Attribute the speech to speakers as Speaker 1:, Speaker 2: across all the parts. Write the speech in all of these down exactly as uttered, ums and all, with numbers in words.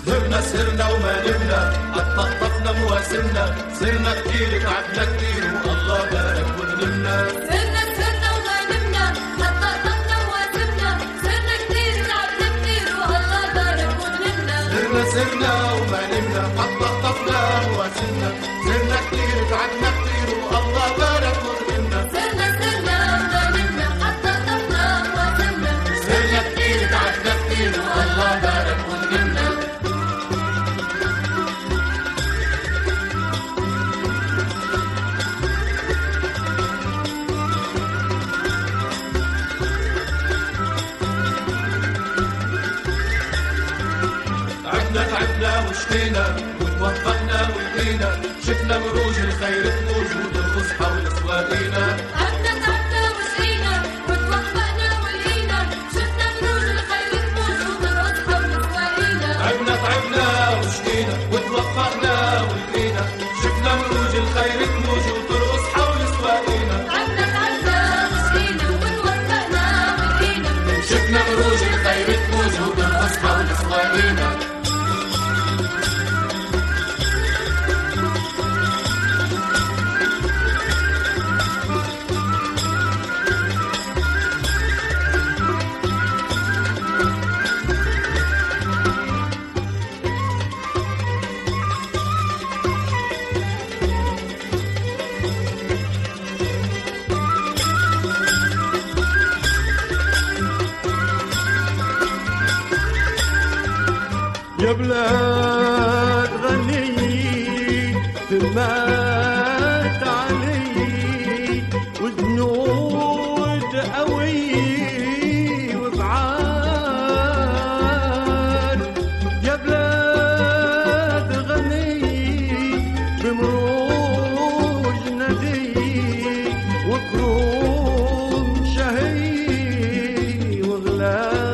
Speaker 1: سهرنا سهرنا وما نمنا قطفنا مواسمنا سهرنا كتير تعبنا كتير والله بارك ونمنا
Speaker 2: سهرنا سهرنا وما نمنا قطفنا مواسمنا سهرنا كتير تعبنا كتير والله بارك ونمنا
Speaker 1: سهرنا سهرنا وما نمنا قطفنا مواسمنا سهرنا كتير تعبنا كتير والله بارك ونمنا
Speaker 2: سهرنا سهرنا وما نمنا قطفنا مواسمنا
Speaker 1: سهرنا كتير تعبنا كتير والله بارك ونمنا تعبنا وشقينا وتوفقنا ولقينا شفنا مروج الخير تموج ونرقص حول سوادينا
Speaker 2: تعبنا تعبنا وشقينا وتوفقنا ولقينا شفنا مروج الخير تموج ونرقص حول سوادينا
Speaker 1: تعبنا تعبنا وشقينا وتوفقنا ولقينا شفنا مروج الخير تموج وترقص حول سوادينا
Speaker 2: تعبنا تعبنا وشقينا وتوفقنا ولقينا
Speaker 1: شفنا مروج الخير تموج وترقص حول سوادينا
Speaker 3: يا بلاد غني تمات علي وجنود قوي وبعاد يا بلاد غني بمروج ندي وكروم شهي وغلال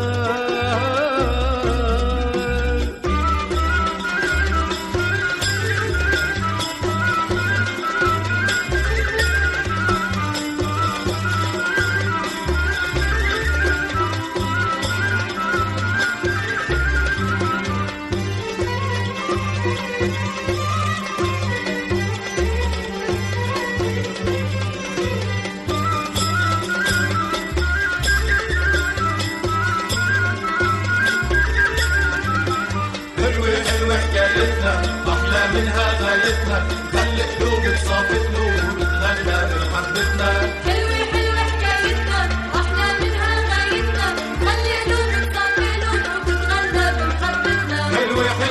Speaker 1: أحلى منها غايتنا خلي قلوب تصافي قلوب وتتغنى بمحبتنا
Speaker 2: حلوة حلوة حكايتنا أحلى منها غايتنا خلي قلوب تصافي قلوب وتتغنى بمحبتنا
Speaker 1: حلوة